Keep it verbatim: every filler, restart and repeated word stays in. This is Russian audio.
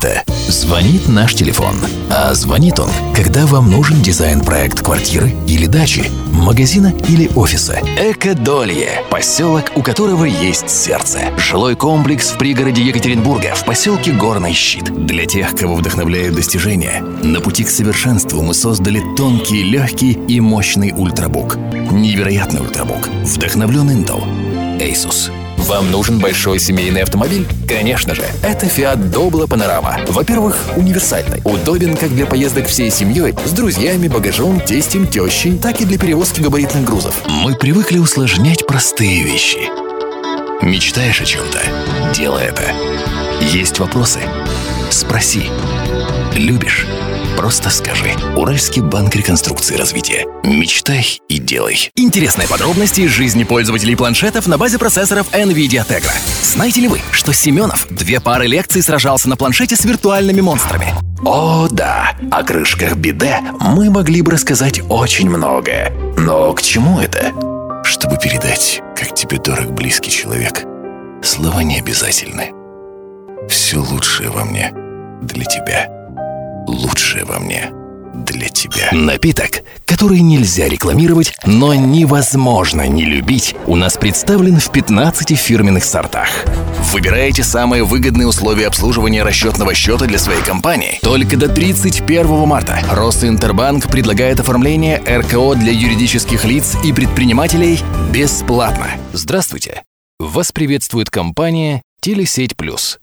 это? Звонит наш телефон. А звонит он, когда вам нужен дизайн-проект квартиры или дачи, магазина или офиса. Экодолье. Поселок, у которого есть сердце. Жилой комплекс в пригороде Екатеринбурга, в поселке Горный Щит. Для тех, кого вдохновляют достижения. На пути к совершенству мы создали тонкий, легкий и мощный ультрабук. Невероятный ультрабук. Вдохновлен Intel. Asus. Вам нужен большой семейный автомобиль? Конечно же, это Fiat Doblo Panorama. Во-первых, универсальный. Удобен как для поездок всей семьей, с друзьями, багажом, тестем, тещей, так и для перевозки габаритных грузов. Мы привыкли усложнять простые вещи. Мечтаешь о чем-то? Делай это. Есть вопросы? Спроси. Любишь? Просто скажи. Уральский банк реконструкции и развития. Мечтай и делай. Интересные подробности из жизни пользователей планшетов на базе процессоров NVIDIA Tegra. Знаете ли вы, что Семенов две пары лекций сражался на планшете с виртуальными монстрами? О, да, о крышках биде мы могли бы рассказать очень многое. Но к чему это? Чтобы передать, как тебе дорог близкий человек, слова не обязательны. Все лучшее во мне для тебя. Лучшее во мне для тебя. Напиток, который нельзя рекламировать, но невозможно не любить, у нас представлен в пятнадцати фирменных сортах. Выбираете самые выгодные условия обслуживания расчетного счета для своей компании. Только до тридцать первого марта Росинтербанк предлагает оформление эр ка о для юридических лиц и предпринимателей бесплатно. Здравствуйте! Вас приветствует компания Телесеть Плюс.